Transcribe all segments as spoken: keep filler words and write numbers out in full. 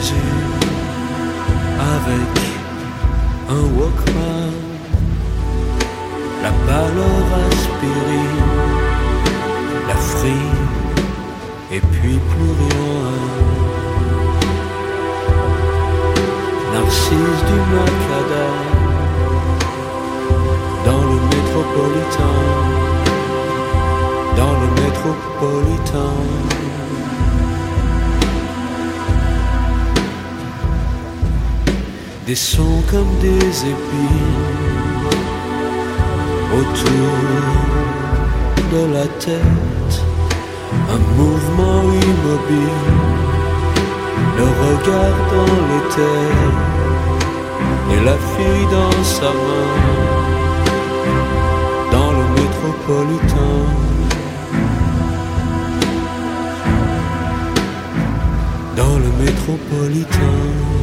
décousu avec un Walkman, la pâleur aspirine, la frime et puis plus rien. Narcisse du macadam dans le métropolitain, dans le métropolitain. Des sons comme des épines autour de la tête, un mouvement immobile, le regard dans l'éther et la fille dans sa main, dans le métropolitain. Dans le métropolitain.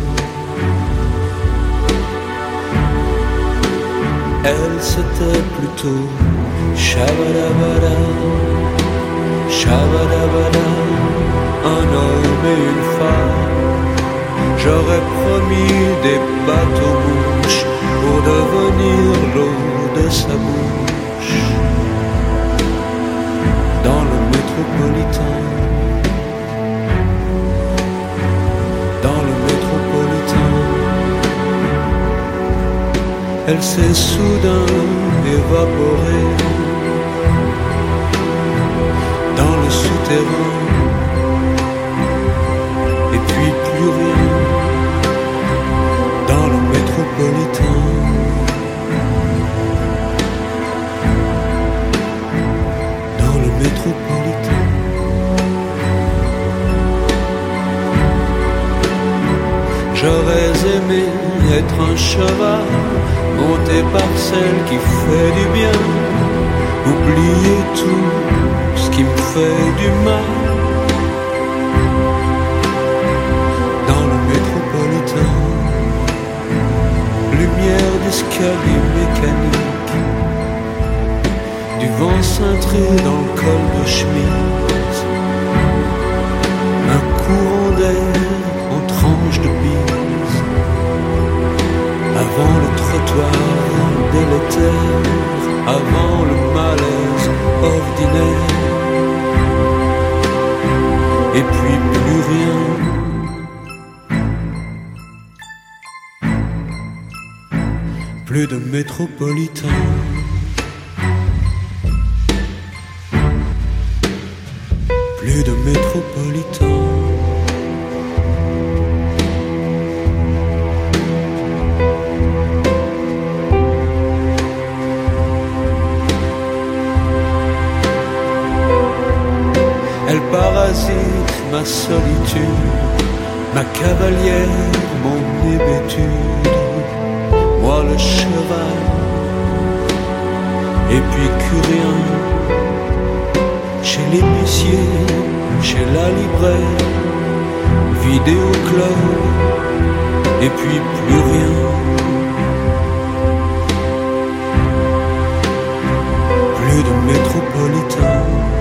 Elle c'était plutôt Shabadabada, Shabadabada, un homme et une femme. J'aurais promis des bateaux-bouches pour devenir l'eau de sa bouche. Dans le métropolitain. Dans le métropolitain. Elle s'est soudain évaporée dans le souterrain, et puis plus rien dans le métropolitain. Dans le métropolitain. J'aurais aimé être un cheval monté par celle qui fait du bien, oublier tout ce qui me fait du mal. Dans le métropolitain, lumière d'escalier mécanique, du vent cintré dans le col de chemise, un courant d'air en tranche de bise, avant le trottoir délétère, avant le malaise ordinaire, et puis plus rien. Plus de métropolitain. Plus de métropolitain. Elle parasite ma solitude, ma cavalière, mon hébétude, moi le cheval, et puis plus rien. Chez l'épicier, chez la libraire, vidéoclub, et puis plus rien. Plus de métropolitain.